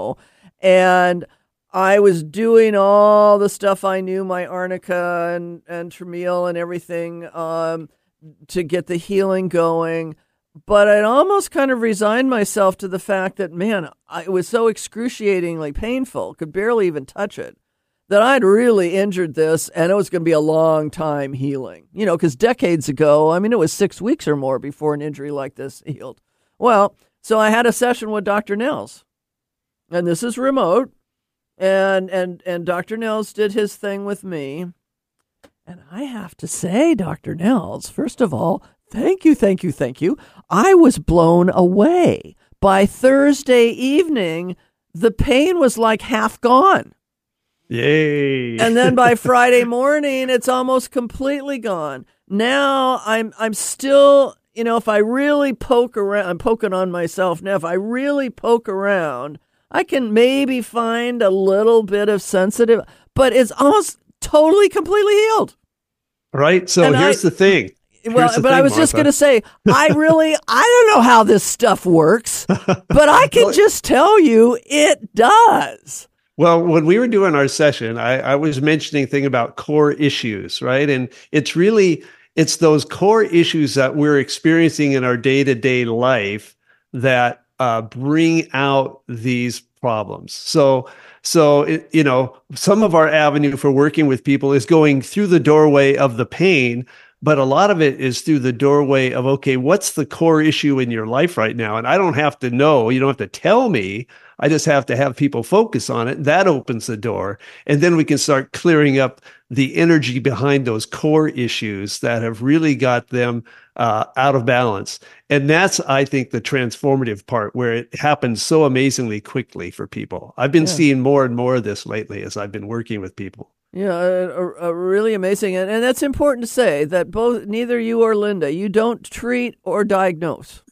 And I was doing all the stuff I knew, my arnica and Tramiel and everything to get the healing going. But I'd almost kind of resigned myself to the fact that, it was so excruciatingly painful, could barely even touch it, that I'd really injured this, and it was going to be a long time healing. Because decades ago, it was 6 weeks or more before an injury like this healed. Well, so I had a session with Dr. Nels, and this is remote. And Dr. Nels did his thing with me. And I have to say, Dr. Nels, first of all, thank you. I was blown away. By Thursday evening, the pain was like half gone. Yay. And then by Friday morning, it's almost completely gone. Now I'm still, if I really poke around, I'm poking on myself now. If I really poke around, I can maybe find a little bit of sensitive, but it's almost totally, completely healed. Right. So here's the thing. I was just going to say, I don't know how this stuff works, but I can just tell you it does. Well, when we were doing our session, I was mentioning a thing about core issues, right? And it's those core issues that we're experiencing in our day-to-day life that bring out these problems. So some of our avenue for working with people is going through the doorway of the pain, but a lot of it is through the doorway of, okay, what's the core issue in your life right now? And I don't have to know, you don't have to tell me. I just have to have people focus on it. That opens the door. And then we can start clearing up the energy behind those core issues that have really got them out of balance. And that's, I think, the transformative part where it happens so amazingly quickly for people. I've been seeing more and more of this lately as I've been working with people. Yeah, really amazing. And that's important to say that neither you or Linda, you don't treat or diagnose.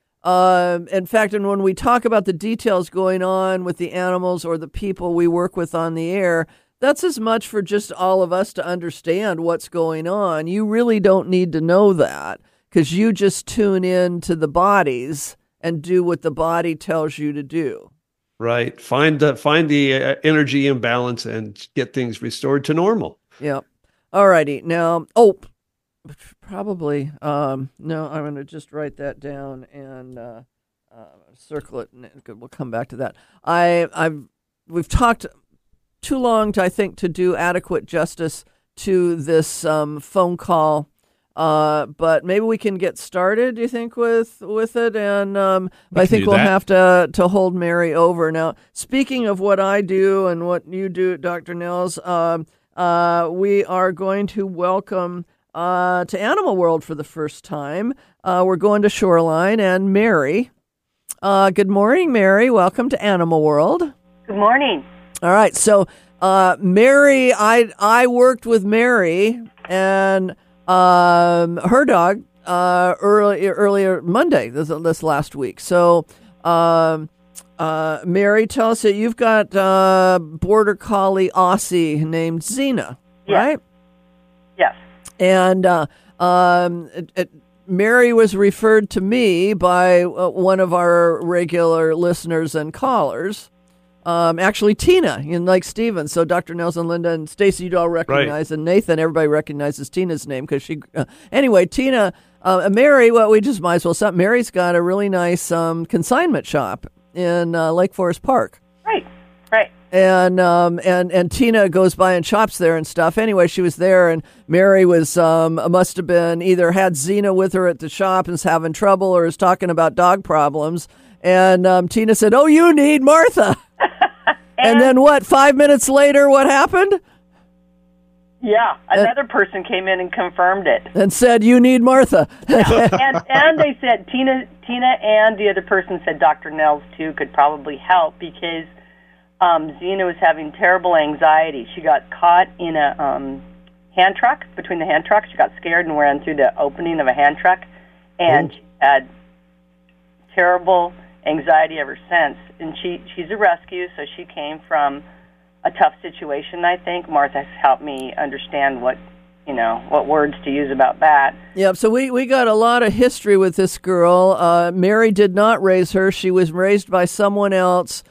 In fact, and when we talk about the details going on with the animals or the people we work with on the air, that's as much for just all of us to understand what's going on. You really don't need to know that because you just tune in to the bodies and do what the body tells you to do. Right. Find the energy imbalance and get things restored to normal. Yeah. All righty. Now, probably, no, I'm going to just write that down and circle it, and we'll come back to that. We've talked too long, to do adequate justice to this phone call, but maybe we can get started, do you think, with it? And I think we'll have to hold Mary over. Now, speaking of what I do and what you do, Dr. Nels, we are going to welcome to Animal World for the first time. We're going to Shoreline, and Mary. Good morning, Mary. Welcome to Animal World. Good morning. All right. So, Mary, I worked with Mary and her dog earlier Monday, this last week. So, Mary, tell us that you've got Border Collie Aussie named Xena, right? Yes. And Mary was referred to me by one of our regular listeners and callers. Actually, Tina, like Steven. So Dr. Nelson, Linda, and Stacy, you'd all recognize, right. And Nathan, everybody recognizes Tina's name because she. Anyway, Tina, Mary. Well, we just might as well stop. Mary's got a really nice consignment shop in Lake Forest Park. Right. And Tina goes by and shops there and stuff. Anyway, she was there, and Mary was must have been either had Xena with her at the shop and is having trouble, or is talking about dog problems. And Tina said, "Oh, you need Martha." And then what? 5 minutes later, what happened? Yeah, another person came in and confirmed it and said, "You need Martha." and they said Tina and the other person said Dr. Nels too could probably help because Xena was having terrible anxiety. She got caught in a hand truck, between the hand trucks. She got scared and ran through the opening of a hand truck, and she had terrible anxiety ever since. And she's a rescue, so she came from a tough situation, I think. Martha has helped me understand what words to use about that. Yeah, so we got a lot of history with this girl. Mary did not raise her. She was raised by someone else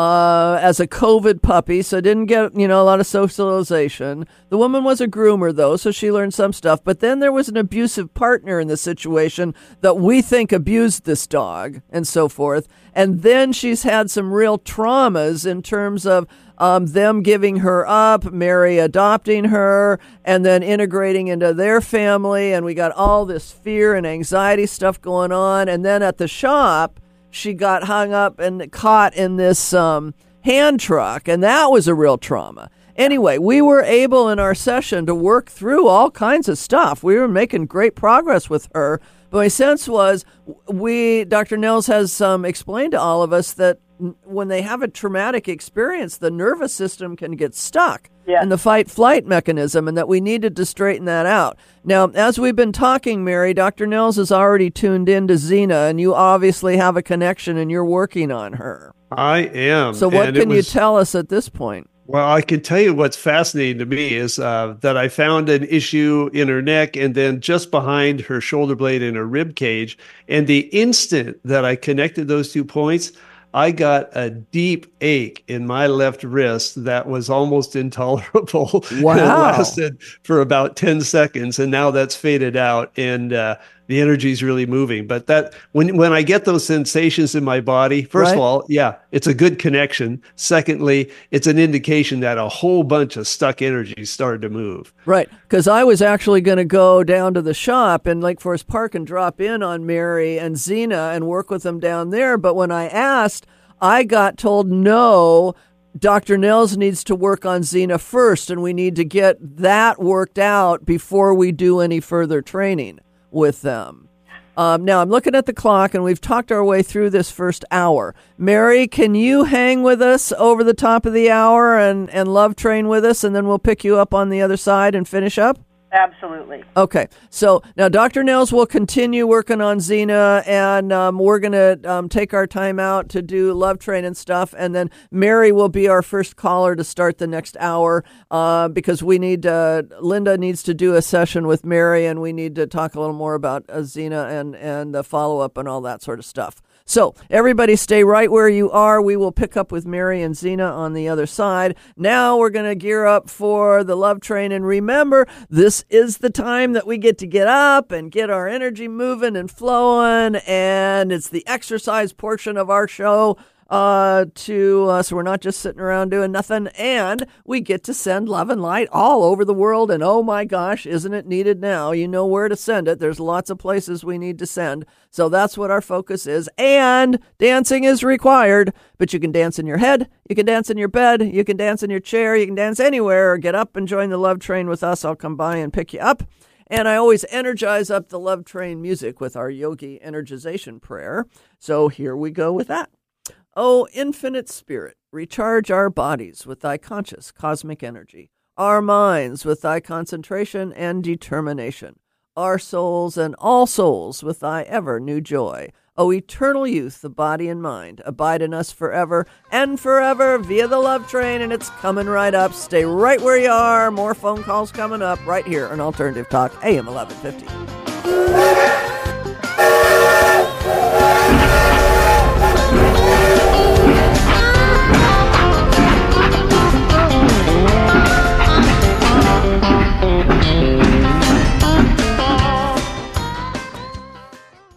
as a COVID puppy, so didn't get, a lot of socialization. The woman was a groomer, though, so she learned some stuff. But then there was an abusive partner in the situation that we think abused this dog and so forth. And then she's had some real traumas in terms of them giving her up, Mary adopting her, and then integrating into their family. And we got all this fear and anxiety stuff going on. And then at the shop, she got hung up and caught in this hand truck, and that was a real trauma. Anyway, we were able in our session to work through all kinds of stuff. We were making great progress with her. But my sense was Dr. Nels has explained to all of us that when they have a traumatic experience, the nervous system can get stuck in the fight-flight mechanism, and that we needed to straighten that out. Now, as we've been talking, Mary, Dr. Nels has already tuned in to Xena, and you obviously have a connection, and you're working on her. I am. So what can you tell us at this point? Well, I can tell you what's fascinating to me is that I found an issue in her neck and then just behind her shoulder blade and her rib cage. And the instant that I connected those 2 points, I got a deep ache in my left wrist that was almost intolerable. Wow. It lasted for about 10 seconds, and now that's faded out, and the energy is really moving. But that when I get those sensations in my body, first of all, it's a good connection. Secondly, it's an indication that a whole bunch of stuck energy started to move. Right, because I was actually going to go down to the shop in Lake Forest Park and drop in on Mary and Xena and work with them down there. But when I asked, I got told no. Dr. Nels needs to work on Xena first, and we need to get that worked out before we do any further training with them. Now, I'm looking at the clock, and we've talked our way through this first hour. Mary, can you hang with us over the top of the hour and love train with us, and then we'll pick you up on the other side and finish up? Absolutely. Okay. So now Dr. Nels will continue working on Xena, and we're going to take our time out to do love train and stuff. And then Mary will be our first caller to start the next hour because we need Linda needs to do a session with Mary, and we need to talk a little more about Xena and the follow-up and all that sort of stuff. So everybody stay right where you are. We will pick up with Mary and Zena on the other side. Now we're going to gear up for the Love Train. And remember, this is the time that we get to get up and get our energy moving and flowing. And it's the exercise portion of our show. So we're not just sitting around doing nothing, and we get to send love and light all over the world. And oh my gosh, isn't it needed now? You know where to send it. There's lots of places we need to send. So that's what our focus is. And dancing is required, but you can dance in your head, you can dance in your bed, you can dance in your chair, you can dance anywhere, or get up and join the Love Train with us. I'll come by and pick you up. And I always energize up the Love Train music with our yogi energization prayer. So here we go with that. O infinite spirit, recharge our bodies with thy conscious cosmic energy, our minds with thy concentration and determination, our souls and all souls with thy ever new joy. O eternal youth, the body and mind, abide in us forever and forever via the Love Train, and it's coming right up. Stay right where you are. More phone calls coming up right here on Alternative Talk, AM 1150.